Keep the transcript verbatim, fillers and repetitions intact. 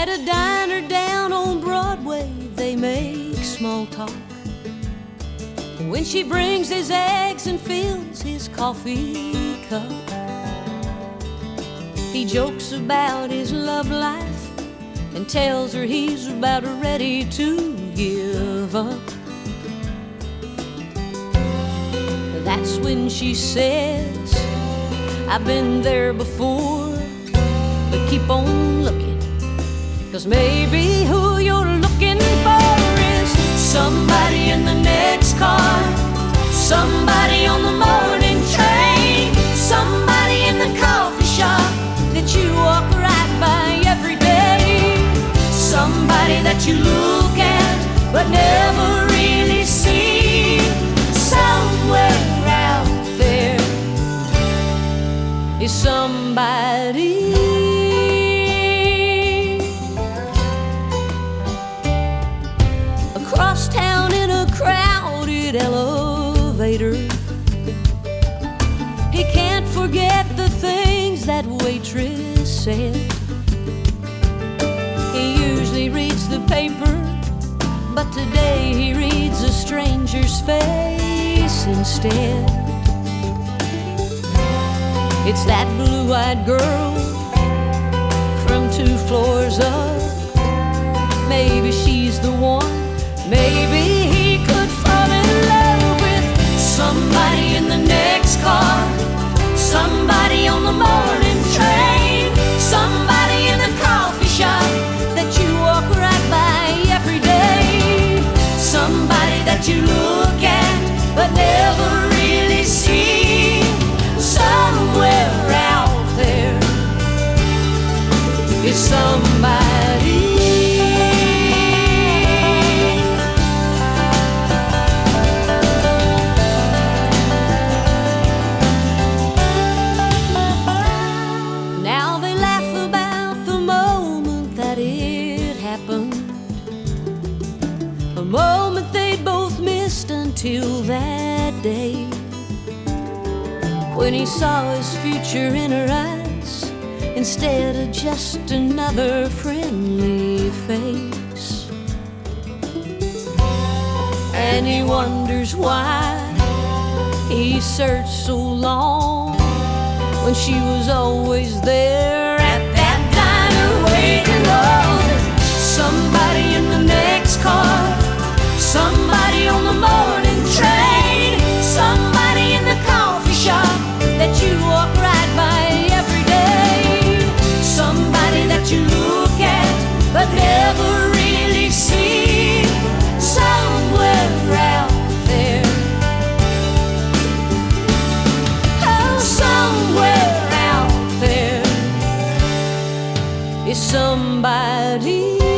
At a diner down on Broadway, they make small talk. When she brings his eggs and fills his coffee cup, he jokes about his love life and tells her he's about ready to give up. That's when she says, I've been there before, but keep on looking, 'cause maybe who you're looking for is somebody in the next car, somebody on the morning train, somebody in the coffee shop that you walk right by every day, somebody that you look at but never really see. Somewhere out there is somebody. Across town in a crowded elevator, he can't forget the things that waitress said. He usually reads the paper, but today he reads a stranger's face instead. It's that blue-eyed girl from two floors up. Maybe she's the one. Maybe he could fall in love with somebody in the next car, somebody on the morning train, somebody in the coffee shop that you walk right by every day, somebody that you look at but never really see. Somewhere out there is somebody. Now they laugh about the moment that it happened, a moment they'd both missed until that day, when he saw his future in her eyes instead of just another friendly face. And he wonders why he searched so long when she was always there at that diner waiting on somebody in the next car, somebody on the morning train, somebody in the coffee shop that you walk right by every day, somebody that you look at but never really see. Somewhere out there, oh, somewhere out there is somebody.